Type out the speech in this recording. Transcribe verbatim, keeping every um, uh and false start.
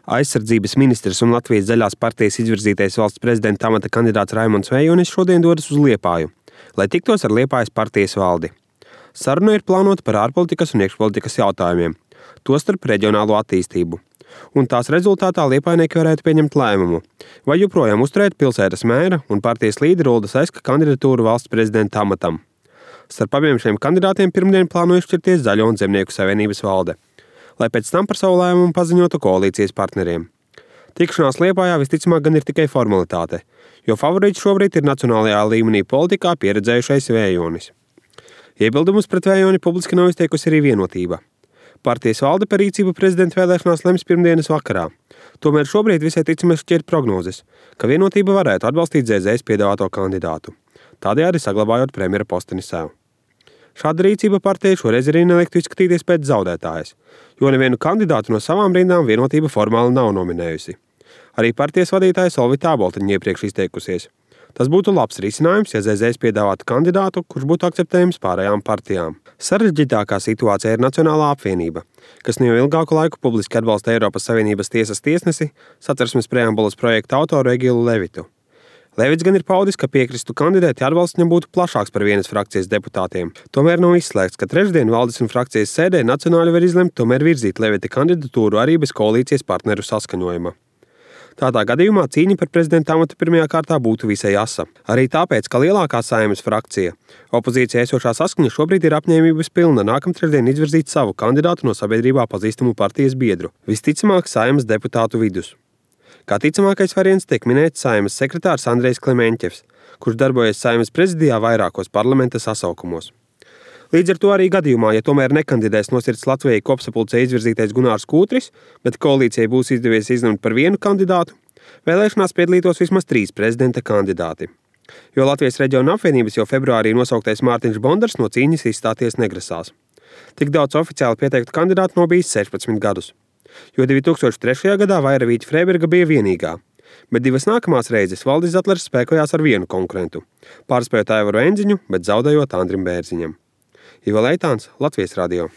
Aizsardzības ministrs un Latvijas Zaļās partijas izvirzītais valsts prezidenta amata kandidāts Raimonds Vējonis šodien dodas uz Liepāju, lai tiktos ar Liepājas partijas valdi. Saruna ir plānota par ārpolitikas un iekšpolitikas jautājumiem, tostarp reģionālo attīstību. Un tās rezultātā liepājnieki varētu pieņemt lēmumu, vai joprojām uzturēt pilsētas mēra un partijas līdera Ulda Seska kandidatūru valsts prezidenta amatam. Starp abiem šiem kandidātiem pirmdien plāno izšķirties Zaļo un Zemnieku savienības valde, lai pēc tam par savu lēmumu paziņotu koalīcijas partneriem. Tikšanās Liepājā visticamāk gan ir tikai formalitāte, jo favorīts šobrīd ir nacionālajā līmenī politikā pieredzējušais Vējonis. Iebildumus pret Vējoni publiski nav izteikusi arī Vienotība. Partijas valde par rīcību prezidenta vēlēšanās lems pirmdienas vakarā. Tomēr šobrīd visai ticami šķiet prognozes, ka Vienotība varētu atbalstīt Z Z S piedāvāto kandidātu, tādējādi saglabājot premjera posteni sev. Šāda rīcība partijai šoreiz arī neliktu izskatīties pēc zaudētājas, jo nevienu kandidātu no savām rindām Vienotība formāli nav nominējusi. Arī partijas vadītāja Solvita Āboltiņa iepriekš izteikusies. Tas būtu labs risinājums, ja Z Z S piedāvātu kandidātu, kurš būtu akceptējams pārējām partijām. Sarežģītākā situācija ir Nacionālā apvienība, kas nu jau ilgāku laiku publiski atbalsta Eiropas Savienības tiesas tiesnesi, Satversmes preambulas projekta autoru Egilu Levitu. Levits gan ir paudis, ka piekristu kandidēt, ja atbalsts viņam būtu plašāks par vienas frakcijas deputātiem. Tomēr nav izslēgts, ka trešdien valdes un frakcijas sēdē nacionāļi var izlemt tomēr virzīt Levita kandidatūru arī bez koalīcijas partneru saskaņojuma. Tādā gadījumā cīņa par prezidenta amatu pirmajā kārtā būtu visai asa. Arī tāpēc, ka lielākā Saeimas frakcija, opozīcijā esošā Saskaņa, šobrīd ir apņēmības pilna nākamtrešdien izvirzīt savu kandidātu no sabiedrībā pazīstamu partijas biedru, visticamāk Saeimas deputātu vidus. Kā ticamākais variants tiek minēts Saeimas sekretārs Andrejs Klemeņķevs, kurš darbojas Saeimas prezidijā vairākos parlamenta sasaukumos. Līdz ar to arī gadījumā, ja tomēr nekandidēs no Sirds Latvijai kopsapulcē izvirzītais Gunārs Kūtris, bet koalīcijai būs izdevies izlemt par vienu kandidātu, vēlēšanās piedalītos vismaz trīs prezidenta kandidāti. Jo Latvijas reģiona apvienības jau februārī nosauktais Mārtiņš Bondars no cīņas izstāties negrasās. Tik daudz oficiāli pieteiktu kandidātu nav bijis sešpadsmit gadus, jo divi tūkstoši trešajā gadā Vaira Vīķa Freiberga bija vienīgā, bet divas nākamās reizes Valdis Zatlers spēkojās ar vienu konkurentu, pārspējot Aivaru Endziņu, bet zaudējot Andrim Bērziņam. Ivo Leitāns, Latvijas radio.